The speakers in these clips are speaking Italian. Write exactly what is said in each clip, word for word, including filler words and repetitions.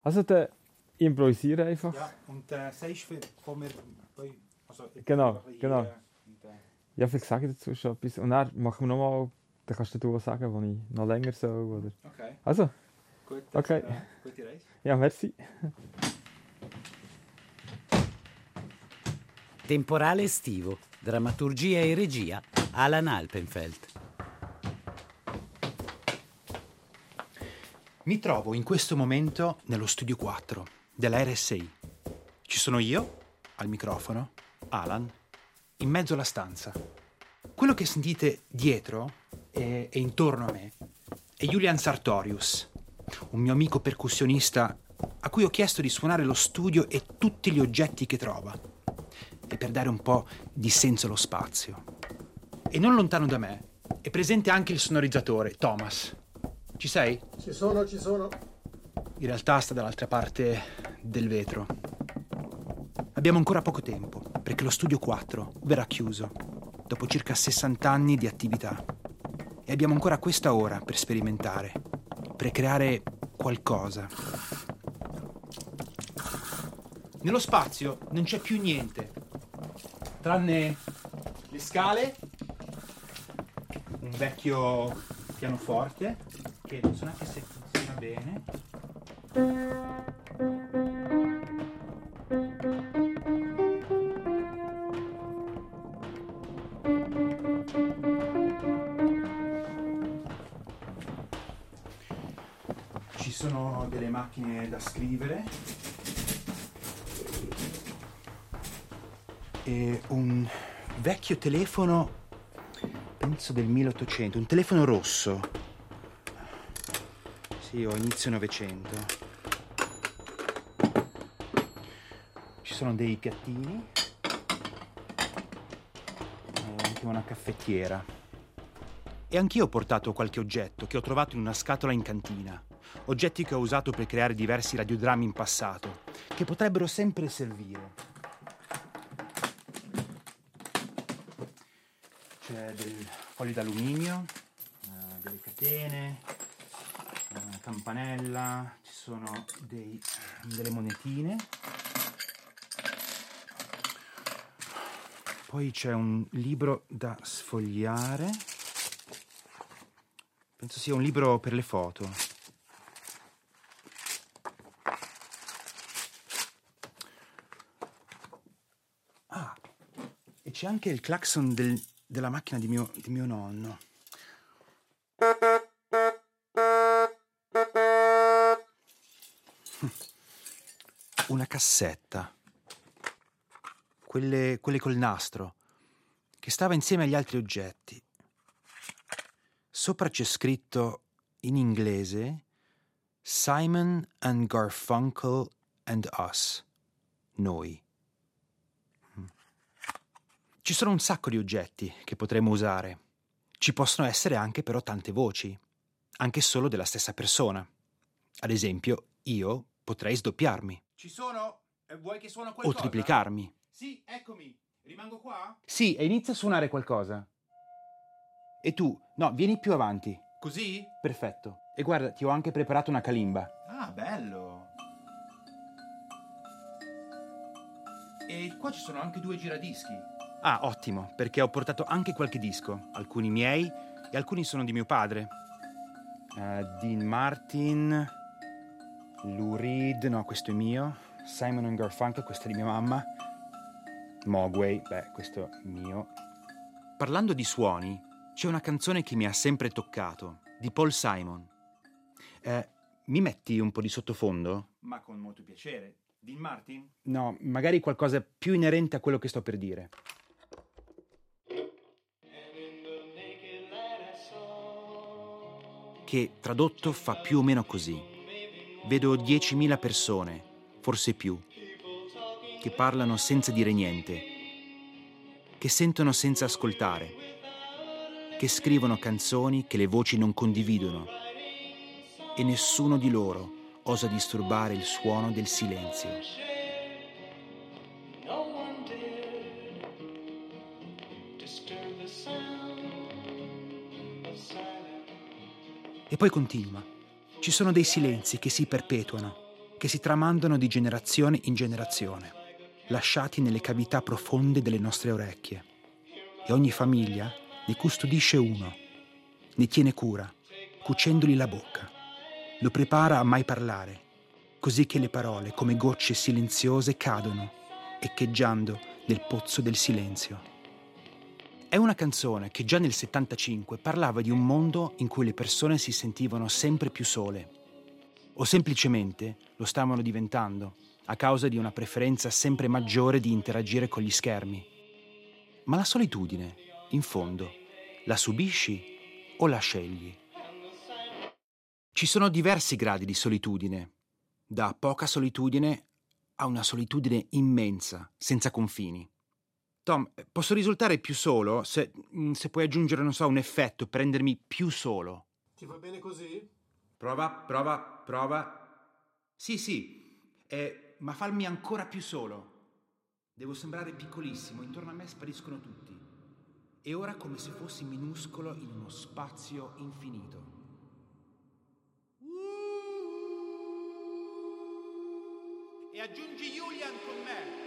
Also dann improvisieren einfach. Ja, und äh, sagst du, wo wir... Also, Genau, genau. Und, äh, Ja, vielleicht sage ich dazu schon etwas. Und dann machen wir nochmal, dann kannst du auch sagen, wo ich noch länger soll. Oder... Okay. Also, Gut, okay. Äh, gute Reise. Ja, merci. Temporale estivo, drammaturgia e regia, Alan Alpenfeld. Mi trovo in questo momento nello studio quattro della R S I. Ci sono io, al microfono, Alan, in mezzo alla stanza. Quello che sentite dietro e, e intorno a me è Julian Sartorius, un mio amico percussionista a cui ho chiesto di suonare lo studio e tutti gli oggetti che trova, e per dare un po' di senso allo spazio. E non lontano da me è presente anche il sonorizzatore, Thomas. Ci sei? Ci sono, ci sono. In realtà sta dall'altra parte del vetro. Abbiamo ancora poco tempo, perché lo studio quattro verrà chiuso, dopo circa sessanta anni di attività. E abbiamo ancora questa ora per sperimentare, per creare qualcosa. Nello spazio non c'è più niente, tranne le scale, un vecchio pianoforte, che non so neanche se funziona bene. Ci sono delle macchine da scrivere e un vecchio telefono, penso del milleottocento, un telefono rosso. Sì, o inizio Novecento. Ci sono dei piattini e anche una caffettiera. E anch'io ho portato qualche oggetto che ho trovato in una scatola in cantina. Oggetti che ho usato per creare diversi radiodrammi in passato, che potrebbero sempre servire. C'è del foglio d'alluminio, uh, delle catene, una campanella, ci sono dei, delle monetine. Poi c'è un libro da sfogliare. Penso sia un libro per le foto. Ah, e c'è anche il clacson del, della macchina di mio, di mio nonno. Una cassetta. Quelle, quelle col nastro, che stava insieme agli altri oggetti. Sopra c'è scritto in inglese Simon and Garfunkel and Us. Noi. Ci sono un sacco di oggetti che potremmo usare. Ci possono essere anche però tante voci, anche solo della stessa persona. Ad esempio, io potrei sdoppiarmi. Ci sono? Vuoi che suono qualcosa? O triplicarmi. Sì, eccomi. Rimango qua? Sì, e inizia a suonare qualcosa. E tu? No, vieni più avanti. Così? Perfetto. E guarda, ti ho anche preparato una calimba. Ah, bello. E qua ci sono anche due giradischi. Ah, ottimo, perché ho portato anche qualche disco. Alcuni miei e alcuni sono di mio padre. Uh, Dean Martin, Lou Reed, no, questo è mio. Simon and Garfunkel, questo è di mia mamma. Mogwai, beh, questo è mio. Parlando di suoni, c'è una canzone che mi ha sempre toccato, di Paul Simon. Eh, mi metti un po' di sottofondo? Ma con molto piacere. Dean Martin? No, magari qualcosa più inerente a quello che sto per dire. Che tradotto fa più o meno così. Vedo diecimila persone, forse più, che parlano senza dire niente, che sentono senza ascoltare, che scrivono canzoni che le voci non condividono, e nessuno di loro osa disturbare il suono del silenzio. E poi continua. Ci sono dei silenzi che si perpetuano, che si tramandano di generazione in generazione, lasciati nelle cavità profonde delle nostre orecchie. E ogni famiglia ne custodisce uno, ne tiene cura, cucendogli la bocca. Lo prepara a mai parlare, così che le parole, come gocce silenziose, cadono, echeggiando nel pozzo del silenzio. È una canzone che già nel settantacinque parlava di un mondo in cui le persone si sentivano sempre più sole, o semplicemente lo stavano diventando, a causa di una preferenza sempre maggiore di interagire con gli schermi. Ma la solitudine, in fondo, la subisci o la scegli? Ci sono diversi gradi di solitudine, da poca solitudine a una solitudine immensa, senza confini. Tom, posso risultare più solo se, se puoi aggiungere, non so, un effetto per rendermi più solo. Ti va bene così? Prova, prova, prova. Sì, sì, eh, ma farmi ancora più solo. Devo sembrare piccolissimo, intorno a me spariscono tutti. E ora come se fossi minuscolo in uno spazio infinito. E aggiungi Julian con me.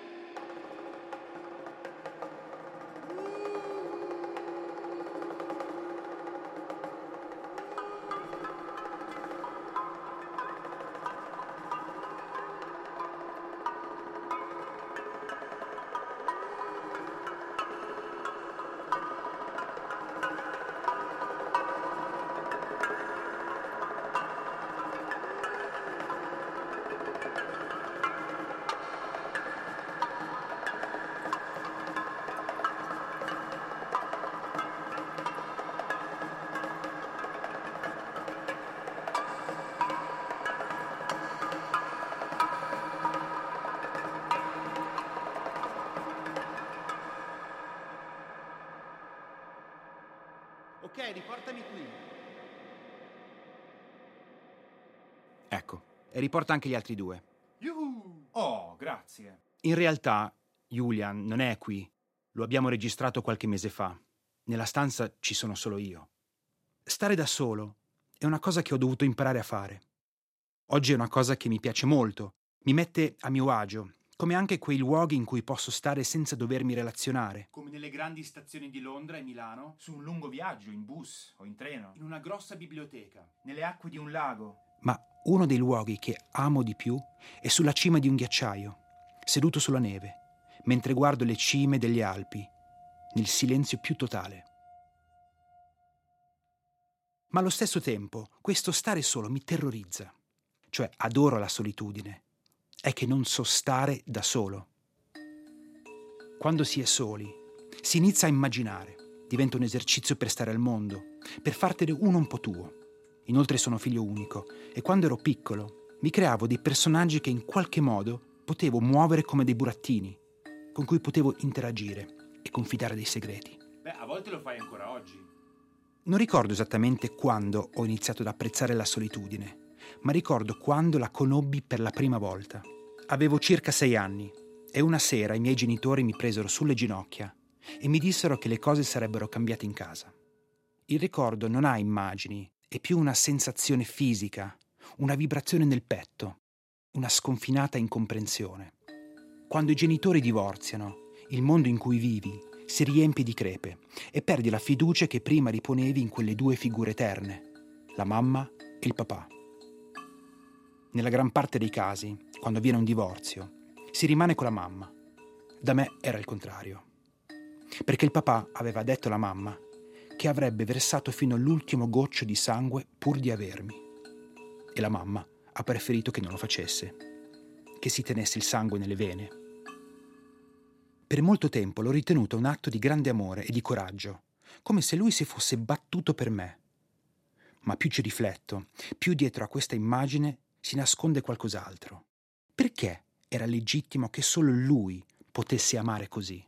Ok, riportami qui. Ecco, e riporta anche gli altri due. Yuhu! Oh, grazie. In realtà, Julian non è qui. Lo abbiamo registrato qualche mese fa. Nella stanza ci sono solo io. Stare da solo è una cosa che ho dovuto imparare a fare. Oggi è una cosa che mi piace molto. Mi mette a mio agio, come anche quei luoghi in cui posso stare senza dovermi relazionare. Come nelle grandi stazioni di Londra e Milano, su un lungo viaggio, in bus o in treno, in una grossa biblioteca, nelle acque di un lago. Ma uno dei luoghi che amo di più è sulla cima di un ghiacciaio, seduto sulla neve, mentre guardo le cime delle Alpi, nel silenzio più totale. Ma allo stesso tempo, questo stare solo mi terrorizza. Cioè, adoro la solitudine. È che non so stare da solo. Quando si è soli, si inizia a immaginare. Diventa un esercizio per stare al mondo, per fartene uno un po' tuo. Inoltre sono figlio unico e quando ero piccolo mi creavo dei personaggi che in qualche modo potevo muovere come dei burattini, con cui potevo interagire e confidare dei segreti. Beh, a volte lo fai ancora oggi. Non ricordo esattamente quando ho iniziato ad apprezzare la solitudine, ma ricordo quando la conobbi per la prima volta. Avevo circa sei anni e una sera i miei genitori mi presero sulle ginocchia e mi dissero che le cose sarebbero cambiate in casa. Il ricordo non ha immagini, è più una sensazione fisica, una vibrazione nel petto, una sconfinata incomprensione. Quando i genitori divorziano, il mondo in cui vivi si riempie di crepe e perdi la fiducia che prima riponevi in quelle due figure eterne, la mamma e il papà. Nella gran parte dei casi, quando avviene un divorzio, si rimane con la mamma. Da me era il contrario. Perché il papà aveva detto alla mamma che avrebbe versato fino all'ultimo goccio di sangue pur di avermi. E la mamma ha preferito che non lo facesse, che si tenesse il sangue nelle vene. Per molto tempo l'ho ritenuto un atto di grande amore e di coraggio, come se lui si fosse battuto per me. Ma più ci rifletto, più dietro a questa immagine si nasconde qualcos'altro. Perché era legittimo che solo lui potesse amare così?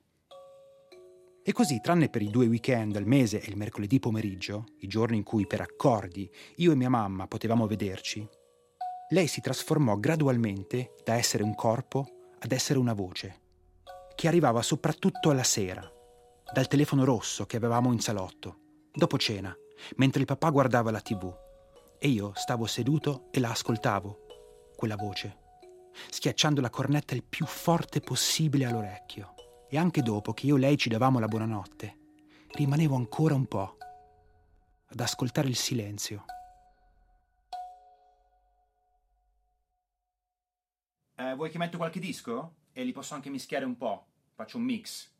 E così, tranne per i due weekend al mese e il mercoledì pomeriggio, i giorni in cui per accordi io e mia mamma potevamo vederci, lei si trasformò gradualmente da essere un corpo ad essere una voce, che arrivava soprattutto alla sera, dal telefono rosso che avevamo in salotto, dopo cena, mentre il papà guardava la tivù, e io stavo seduto e la ascoltavo, quella voce, schiacciando la cornetta il più forte possibile all'orecchio. E anche dopo che io e lei ci davamo la buonanotte, rimanevo ancora un po' ad ascoltare il silenzio. Eh, vuoi che metto qualche disco? E li posso anche mischiare un po'. Faccio un mix.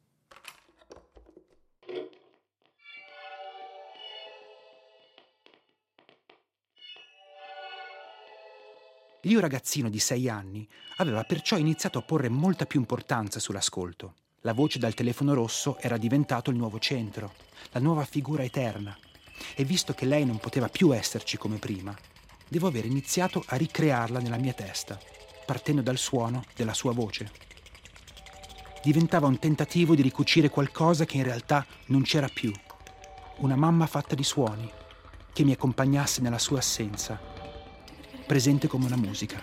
L'io ragazzino di sei anni aveva perciò iniziato a porre molta più importanza sull'ascolto. La voce dal telefono rosso era diventato il nuovo centro, la nuova figura eterna. E visto che lei non poteva più esserci come prima, devo aver iniziato a ricrearla nella mia testa, partendo dal suono della sua voce. Diventava un tentativo di ricucire qualcosa che in realtà non c'era più. Una mamma fatta di suoni, che mi accompagnasse nella sua assenza, presente come una musica.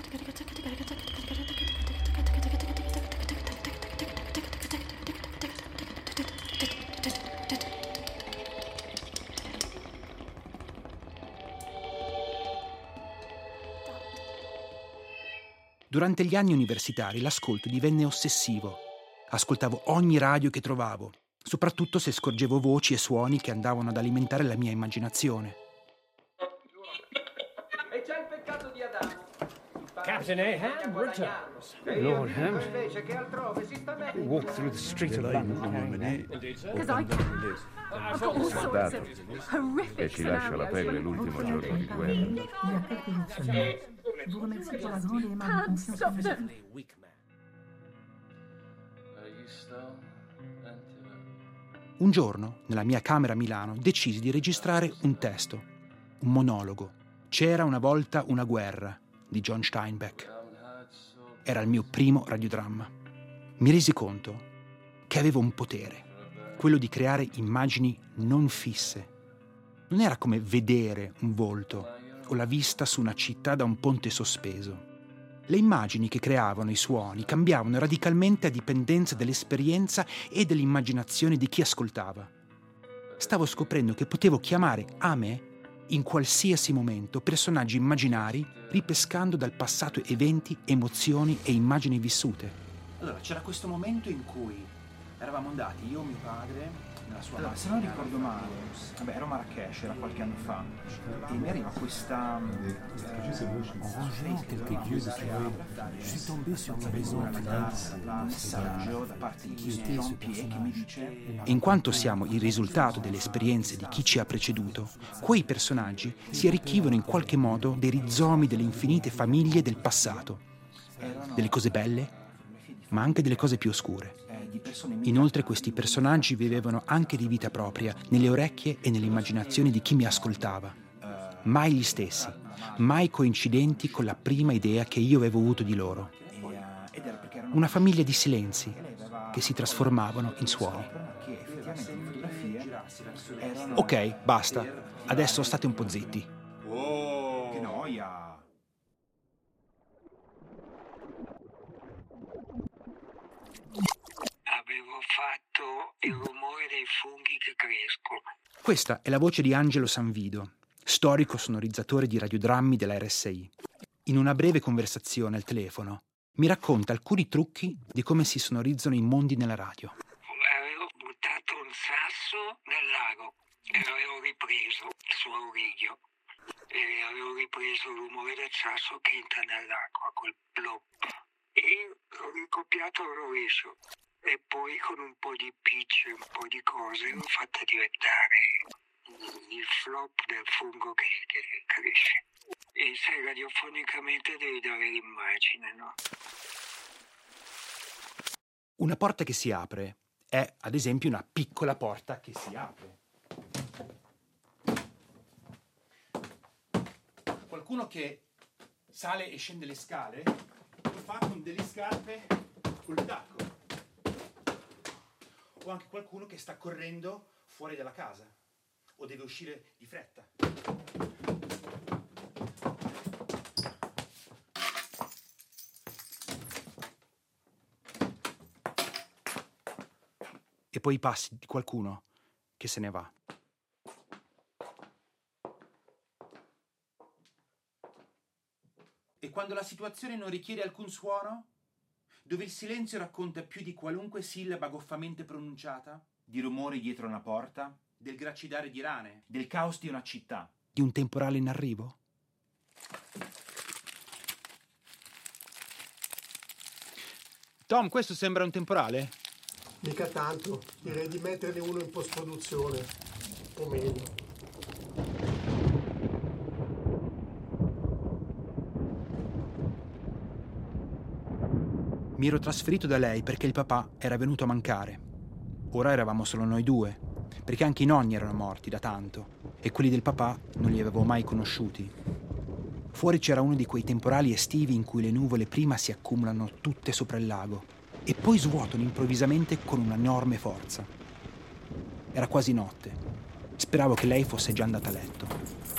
Durante gli anni universitari l'ascolto divenne ossessivo. Ascoltavo ogni radio che trovavo, soprattutto se scorgevo voci e suoni che andavano ad alimentare la mia immaginazione. E c'è il peccato di Adamo. Captain Ahab returns. Lord Ham, who walked through the street of London. Because I can. I've got all sorts of horrific E ci lascia la pelle l'ultimo giorno di guerra. Can't stop them. Un giorno, nella mia camera a Milano, decisi di registrare un testo, un monologo. C'era una volta una guerra, di John Steinbeck. Era il mio primo radiodramma. Mi resi conto che avevo un potere, quello di creare immagini non fisse. Non era come vedere un volto o la vista su una città da un ponte sospeso. Le immagini che creavano i suoni cambiavano radicalmente a dipendenza dell'esperienza e dell'immaginazione di chi ascoltava. Stavo scoprendo che potevo chiamare a me, in qualsiasi momento, personaggi immaginari, ripescando dal passato eventi, emozioni e immagini vissute. Allora, c'era questo momento in cui eravamo andati, io e mio padre, nella sua allora, se non ricordo male, vabbè, ero a Marrakech, era qualche anno fa, e mi arriva questa messaggio da parte di questo Jean Pied che mi dice: in quanto siamo il risultato delle esperienze di chi ci ha preceduto, quei personaggi si arricchivano in qualche modo dei rizomi delle infinite famiglie del passato, delle cose belle, ma anche delle cose più oscure. Inoltre questi personaggi vivevano anche di vita propria nelle orecchie e nelle immaginazioni di chi mi ascoltava. Mai gli stessi, mai coincidenti con la prima idea che io avevo avuto di loro. Una famiglia di silenzi che si trasformavano in suoni. Ok, basta. Adesso state un po' zitti. Oh, che noia! Avevo fatto il rumore dei funghi che crescono. Questa è la voce di Angelo Sanvido, storico sonorizzatore di radiodrammi della R S I. In una breve conversazione al telefono mi racconta alcuni trucchi di come si sonorizzano i mondi nella radio. Avevo buttato un sasso nel lago e l'avevo ripreso il suo origlio e avevo ripreso il rumore del sasso che entra nell'acqua, quel plop, e l'ho ricopiato al rovescio. E poi con un po' di pitch e un po' di cose l'ho fatta diventare il flop del fungo che, che cresce. E sai, radiofonicamente devi dare l'immagine, no? Una porta che si apre è, ad esempio, una piccola porta che si apre. Qualcuno che sale e scende le scale lo fa con delle scarpe col tacco. O anche qualcuno che sta correndo fuori dalla casa o deve uscire di fretta. E poi i passi di qualcuno che se ne va. E quando quando la situazione non richiede alcun suono? Dove il silenzio racconta più di qualunque sillaba goffamente pronunciata? Di rumori dietro una porta? Del gracidare di rane? Del caos di una città? Di un temporale in arrivo? Tom, questo sembra un temporale? Mica tanto, direi di metterne uno in post-produzione, o meglio. Mi ero trasferito da lei perché il papà era venuto a mancare. Ora eravamo solo noi due, perché anche i nonni erano morti da tanto e quelli del papà non li avevo mai conosciuti. Fuori c'era uno di quei temporali estivi in cui le nuvole prima si accumulano tutte sopra il lago e poi svuotano improvvisamente con un'enorme forza. Era quasi notte. Speravo che lei fosse già andata a letto.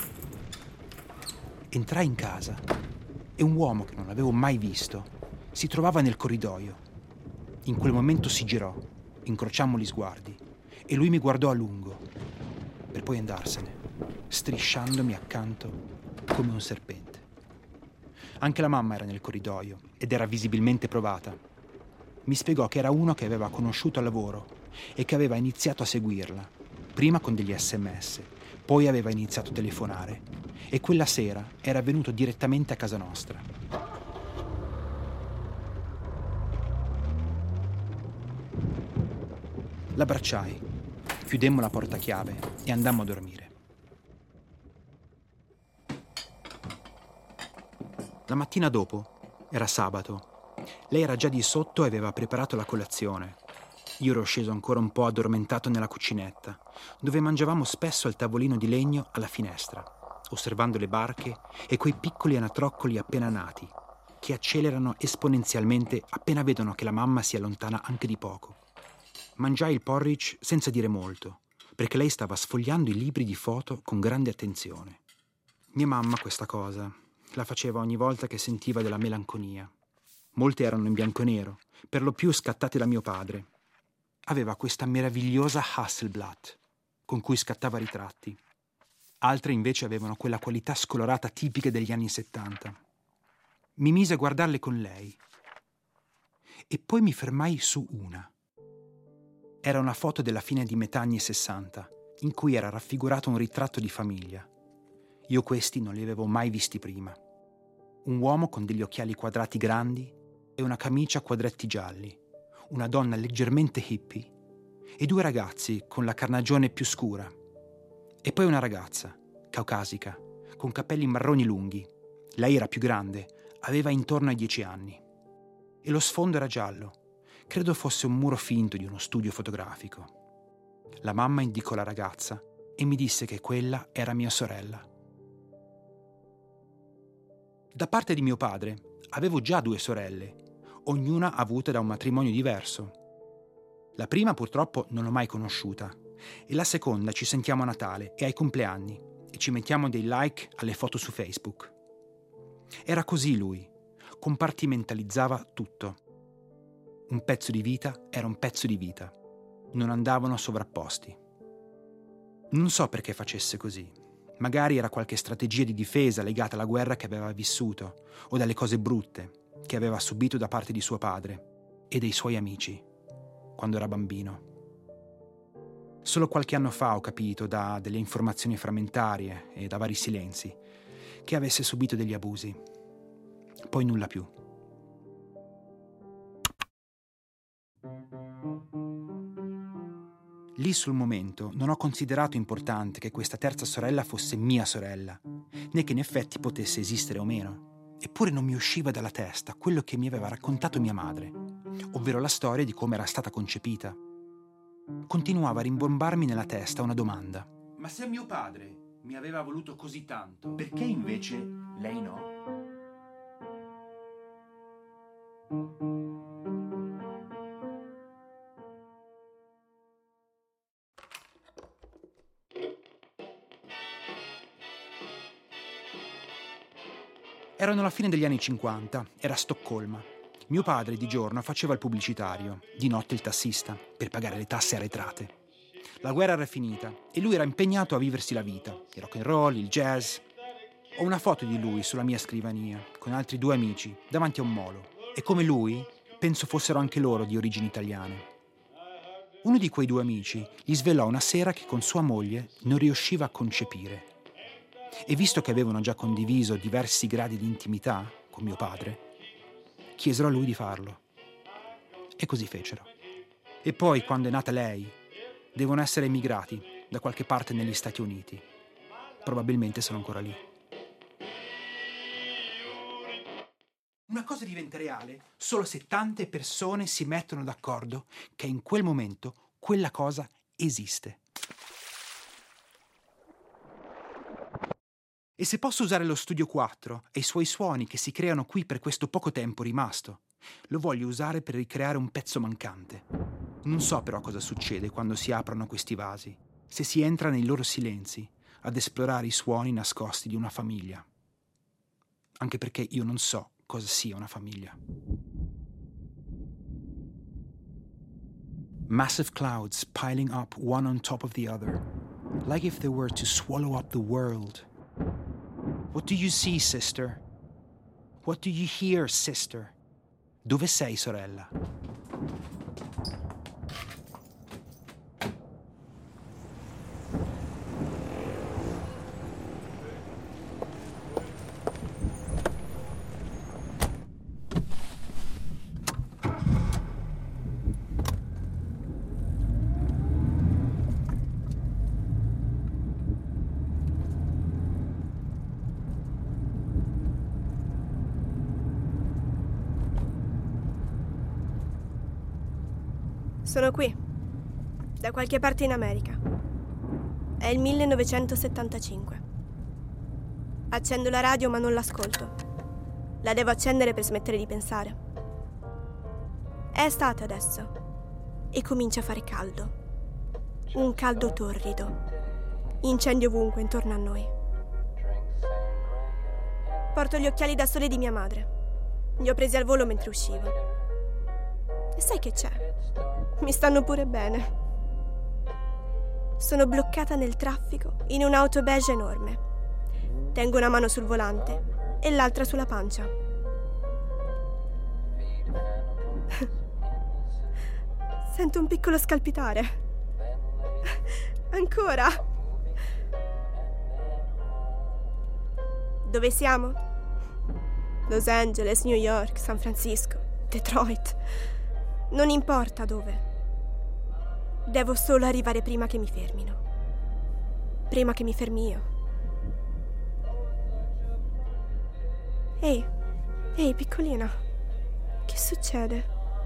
Entrai in casa e un uomo che non avevo mai visto si trovava nel corridoio. In quel momento si girò, incrociammo gli sguardi e lui mi guardò a lungo, per poi andarsene, strisciandomi accanto come un serpente. Anche la mamma era nel corridoio ed era visibilmente provata. Mi spiegò che era uno che aveva conosciuto al lavoro e che aveva iniziato a seguirla, prima con degli sms, poi aveva iniziato a telefonare e quella sera era venuto direttamente a casa nostra. L'abbracciai, chiudemmo la porta a chiave e andammo a dormire. La mattina dopo, era sabato, lei era già di sotto e aveva preparato la colazione. Io ero sceso ancora un po' addormentato nella cucinetta, dove mangiavamo spesso al tavolino di legno alla finestra, osservando le barche e quei piccoli anatroccoli appena nati, che accelerano esponenzialmente appena vedono che la mamma si allontana anche di poco. Mangiai il porridge senza dire molto, perché lei stava sfogliando i libri di foto con grande attenzione. Mia mamma questa cosa la faceva ogni volta che sentiva della melanconia. Molte erano in bianco e nero, per lo più scattate da mio padre. Aveva questa meravigliosa Hasselblad, con cui scattava ritratti. Altre invece avevano quella qualità scolorata tipica degli anni settanta. Mi mise a guardarle con lei. E poi mi fermai su una. Era una foto della fine di metà anni sessanta, in cui era raffigurato un ritratto di famiglia. Io questi non li avevo mai visti prima. Un uomo con degli occhiali quadrati grandi e una camicia a quadretti gialli, una donna leggermente hippie e due ragazzi con la carnagione più scura. E poi una ragazza, caucasica, con capelli marroni lunghi. Lei era più grande, aveva intorno ai dieci anni. E lo sfondo era giallo. Credo fosse un muro finto di uno studio fotografico. La mamma indicò la ragazza e mi disse che quella era mia sorella. Da parte di mio padre avevo già due sorelle, ognuna avuta da un matrimonio diverso. La prima purtroppo non l'ho mai conosciuta e la seconda ci sentiamo a Natale e ai compleanni e ci mettiamo dei like alle foto su Facebook. Era così lui, compartimentalizzava tutto. Un pezzo di vita era un pezzo di vita. Non andavano sovrapposti. Non so perché facesse così. Magari era qualche strategia di difesa legata alla guerra che aveva vissuto o dalle cose brutte che aveva subito da parte di suo padre e dei suoi amici quando era bambino. Solo qualche anno fa ho capito da delle informazioni frammentarie e da vari silenzi che avesse subito degli abusi. Poi nulla più. Lì sul momento non ho considerato importante che questa terza sorella fosse mia sorella, né che in effetti potesse esistere o meno. Eppure non mi usciva dalla testa quello che mi aveva raccontato mia madre, ovvero la storia di come era stata concepita. Continuava a rimbombarmi nella testa una domanda. Ma se mio padre mi aveva voluto così tanto, perché invece lei no? Erano la fine degli anni cinquanta, era Stoccolma. Mio padre di giorno faceva il pubblicitario, di notte il tassista, per pagare le tasse arretrate. La guerra era finita e lui era impegnato a viversi la vita, il rock and roll, il jazz. Ho una foto di lui sulla mia scrivania, con altri due amici, davanti a un molo. E come lui, penso fossero anche loro di origini italiane. Uno di quei due amici gli svelò una sera che con sua moglie non riusciva a concepire. E visto che avevano già condiviso diversi gradi di intimità con mio padre, chiesero a lui di farlo. E così fecero. E poi, quando è nata lei, devono essere emigrati da qualche parte negli Stati Uniti. Probabilmente sono ancora lì. Una cosa diventa reale solo se tante persone si mettono d'accordo che in quel momento quella cosa esiste. E se posso usare lo Studio quattro e i suoi suoni che si creano qui per questo poco tempo rimasto, lo voglio usare per ricreare un pezzo mancante. Non so però cosa succede quando si aprono questi vasi, se si entra nei loro silenzi ad esplorare i suoni nascosti di una famiglia. Anche perché io non so cosa sia una famiglia. Massive clouds piling up one on top of the other, like if they were to swallow up the world. What do you see, sister? What do you hear, sister? Dove sei, sorella? Sono qui, da qualche parte in America. È il millenovecentosettantacinque. Accendo la radio ma non l'ascolto. La devo accendere per smettere di pensare. È estate adesso e comincia a fare caldo. Un caldo torrido. Incendi ovunque intorno a noi. Porto gli occhiali da sole di mia madre. Li ho presi al volo mentre uscivo. E sai che c'è? Mi stanno pure bene. Sono bloccata nel traffico in un'auto beige enorme. Tengo una mano sul volante e l'altra sulla pancia. Sento un piccolo scalpitare. Ancora. Dove siamo? Los Angeles, New York, San Francisco, Detroit. Non importa dove. Devo solo arrivare prima che mi fermino. Prima che mi fermi io. Ehi, ehi, piccolina. Che succede?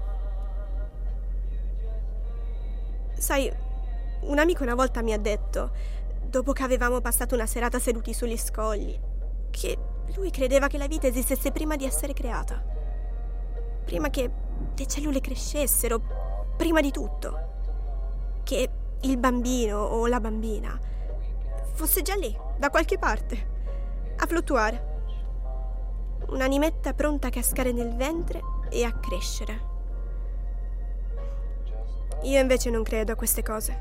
Sai, un amico una volta mi ha detto, dopo che avevamo passato una serata seduti sugli scogli, che lui credeva che la vita esistesse prima di essere creata. Prima che le cellule crescessero, prima di tutto. Che il bambino o la bambina fosse già lì, da qualche parte, a fluttuare. Un'animetta pronta a cascare nel ventre e a crescere. Io invece non credo a queste cose.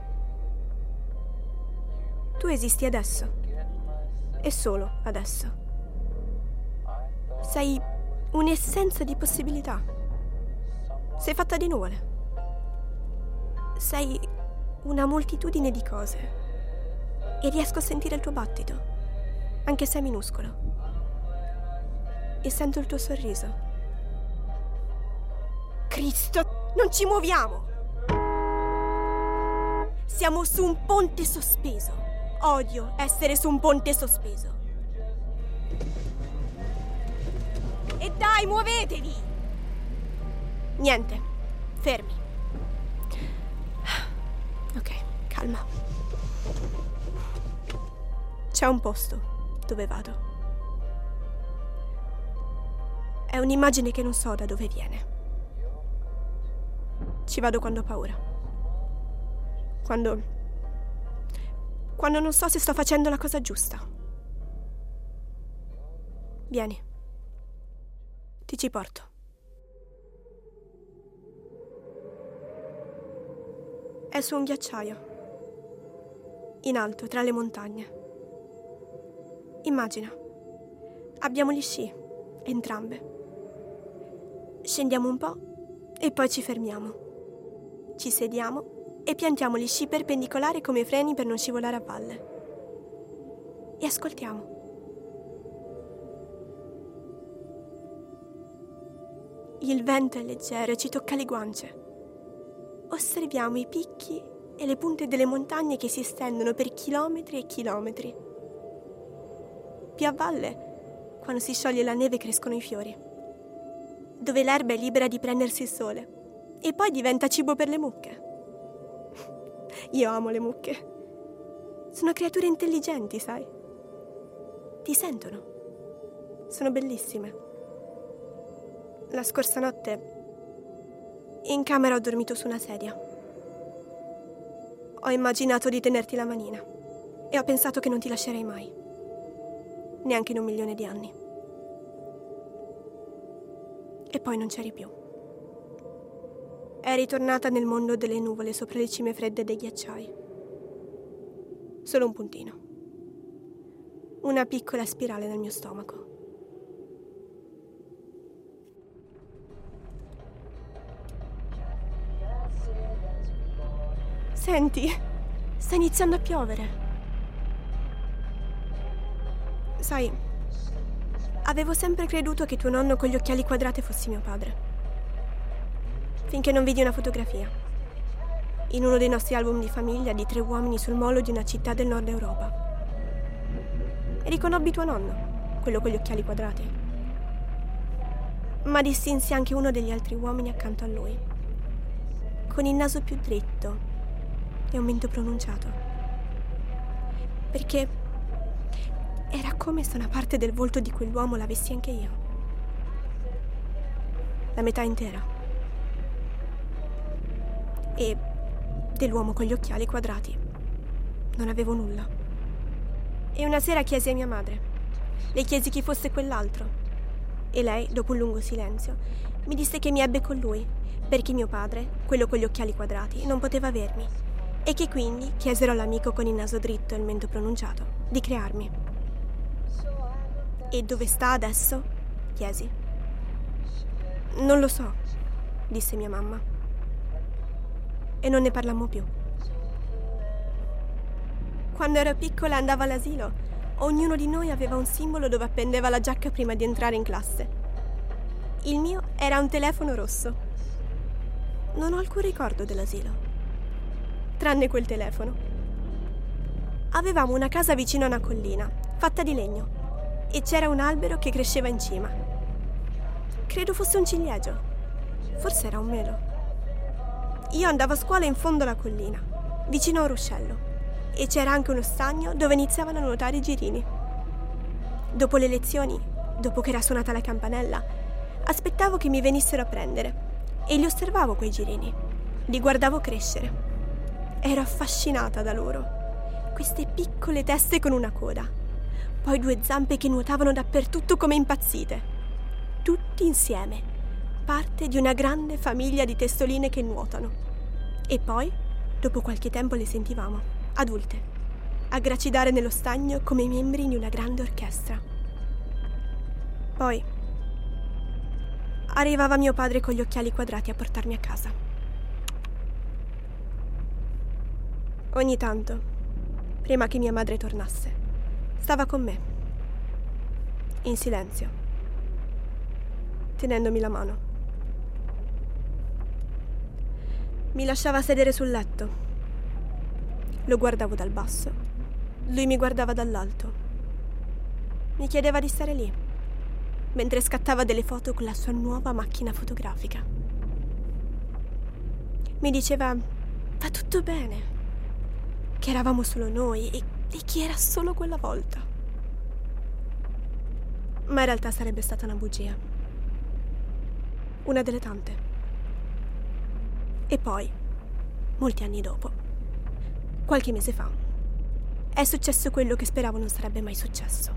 Tu esisti adesso. E solo adesso. Sei un'essenza di possibilità. Sei fatta di nuvole. Sei una moltitudine di cose. E riesco a sentire il tuo battito, anche se è minuscolo. E sento il tuo sorriso. Cristo, non ci muoviamo! Siamo su un ponte sospeso. Odio essere su un ponte sospeso. E dai, muovetevi! Niente, fermi. Ok, calma. C'è un posto dove vado. È un'immagine che non so da dove viene. Ci vado quando ho paura. Quando... Quando non so se sto facendo la cosa giusta. Vieni. Ti ci porto. È su un ghiacciaio. In alto, tra le montagne. Immagina. Abbiamo gli sci, entrambe. Scendiamo un po' e poi ci fermiamo. Ci sediamo e piantiamo gli sci perpendicolari come freni per non scivolare a valle. E ascoltiamo. Il vento è leggero e ci tocca le guance. Osserviamo i picchi e le punte delle montagne che si estendono per chilometri e chilometri. Più a valle, quando si scioglie la neve, crescono i fiori, dove l'erba è libera di prendersi il sole e poi diventa cibo per le mucche. Io amo le mucche. Sono creature intelligenti, sai? Ti sentono. Sono bellissime. La scorsa notte in camera ho dormito su una sedia. Ho immaginato di tenerti la manina e ho pensato che non ti lascerei mai, neanche in un milione di anni. E poi non c'eri più. Eri tornata nel mondo delle nuvole sopra le cime fredde dei ghiacciai. Solo un puntino. Una piccola spirale nel mio stomaco. Senti, sta iniziando a piovere. Sai, avevo sempre creduto che tuo nonno con gli occhiali quadrati fosse mio padre. Finché non vidi una fotografia, in uno dei nostri album di famiglia, di tre uomini sul molo di una città del nord Europa. E riconobbi tuo nonno, quello con gli occhiali quadrati. Ma distinsi anche uno degli altri uomini accanto a lui, con il naso più dritto e un mento pronunciato. Perché era come se una parte del volto di quell'uomo l'avessi anche io. La metà intera. E dell'uomo con gli occhiali quadrati non avevo nulla. E una sera chiesi a mia madre. Le chiesi chi fosse quell'altro. E lei, dopo un lungo silenzio, mi disse che mi ebbe con lui, perché mio padre, quello con gli occhiali quadrati, non poteva avermi. E che quindi chiesero all'amico con il naso dritto e il mento pronunciato di crearmi. E dove sta adesso? Chiesi. Non lo so, disse mia mamma. E non ne parlammo più. Quando ero piccola e andavo all'asilo, ognuno di noi aveva un simbolo dove appendeva la giacca prima di entrare in classe. Il mio era un telefono rosso. Non ho alcun ricordo dell'asilo, tranne quel telefono. Avevamo una casa vicino a una collina, fatta di legno, e c'era un albero che cresceva in cima. Credo fosse un ciliegio, forse era un melo. Io andavo a scuola in fondo alla collina, vicino a un ruscello, e c'era anche uno stagno dove iniziavano a nuotare i girini. Dopo le lezioni, dopo che era suonata la campanella, aspettavo che mi venissero a prendere e li osservavo quei girini, li guardavo crescere. Ero affascinata da loro. Queste piccole teste con una coda, poi due zampe che nuotavano dappertutto come impazzite. Tutti insieme, parte di una grande famiglia di testoline che nuotano. E poi, dopo qualche tempo, le sentivamo, adulte, a gracidare nello stagno come i membri di una grande orchestra. Poi arrivava mio padre con gli occhiali quadrati a portarmi a casa. Ogni tanto, prima che mia madre tornasse, stava con me, in silenzio, tenendomi la mano. Mi lasciava sedere sul letto. Lo guardavo dal basso, lui mi guardava dall'alto. Mi chiedeva di stare lì, mentre scattava delle foto con la sua nuova macchina fotografica. Mi diceva, va tutto bene, che eravamo solo noi e, e che era solo quella volta. Ma in realtà sarebbe stata una bugia. Una delle tante. E poi, molti anni dopo, qualche mese fa, è successo quello che speravo non sarebbe mai successo.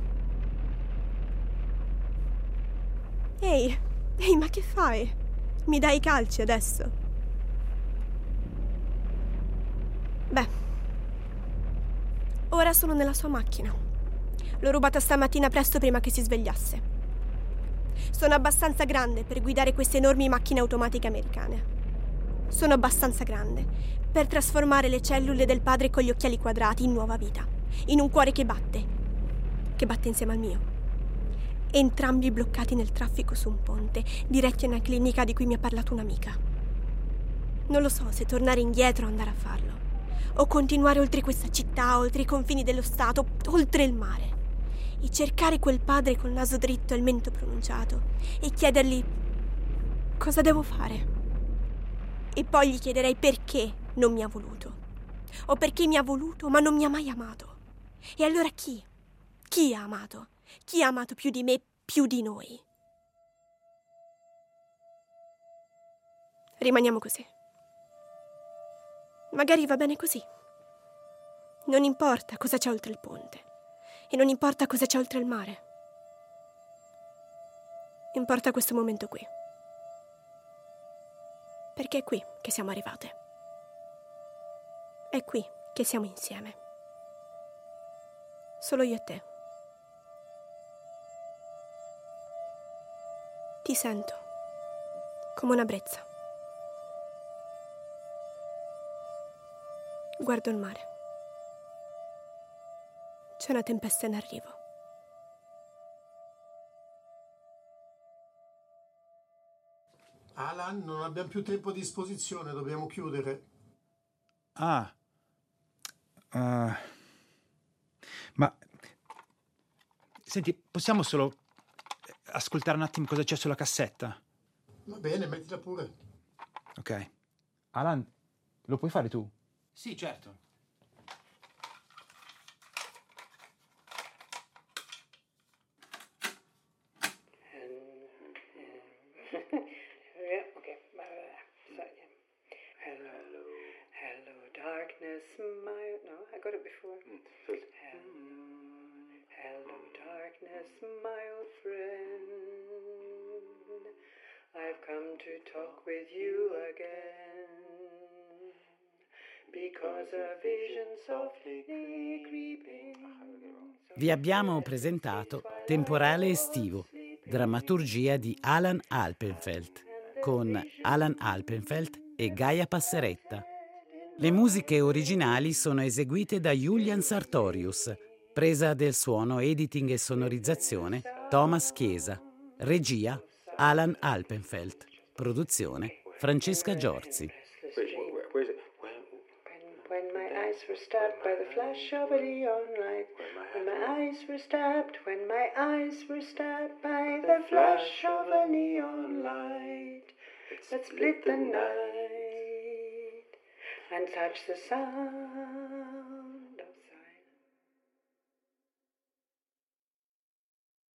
Ehi, ehi, ma che fai? Mi dai i calci adesso? Beh, ora sono nella sua macchina L'ho rubata stamattina presto prima che si svegliasse. Sono abbastanza grande per guidare queste enormi macchine automatiche americane. Sono abbastanza grande per trasformare le cellule del padre con gli occhiali quadrati in nuova vita, in un cuore che batte, che batte insieme al mio. Entrambi bloccati nel traffico su un ponte, diretti a una clinica di cui mi ha parlato un'amica. Non lo so se tornare indietro o andare a farlo, o continuare oltre questa città, oltre i confini dello Stato, oltre il mare, e cercare quel padre col naso dritto e il mento pronunciato, e chiedergli cosa devo fare. E poi gli chiederei perché non mi ha voluto, o perché mi ha voluto ma non mi ha mai amato. E allora chi? Chi ha amato? Chi ha amato più di me, più di noi? Rimaniamo così. Magari va bene così. Non importa cosa c'è oltre il ponte. E non importa cosa c'è oltre il mare. Importa questo momento qui. Perché è qui che siamo arrivate. È qui che siamo insieme. Solo io e te. Ti sento come una brezza. Guardo il mare. C'è una tempesta in arrivo. Alan, non abbiamo più tempo a disposizione, dobbiamo chiudere. Ah. Uh, ma... Senti, possiamo solo ascoltare un attimo cosa c'è sulla cassetta? Va bene, mettila pure. Ok. Alan, lo puoi fare tu? Sì, certo. Darkness, my... No, I got it before. Hello, hello, darkness, my old friend. I've come to talk with you again. Because a vision softly creeping. Vi abbiamo presentato Temporale estivo, drammaturgia di Alan Alpenfelt, con Alan Alpenfelt e Gaia Passeretta. Le musiche originali sono eseguite da Julian Sartorius, presa del suono, editing e sonorizzazione Thomas Chiesa, regia Alan Alpenfelt, produzione Francesca Giorzi. When my eyes were stabbed by the flash of a neon light, when my eyes were stabbed, when my eyes were stabbed by the flash of a neon light that split the night and touch the sun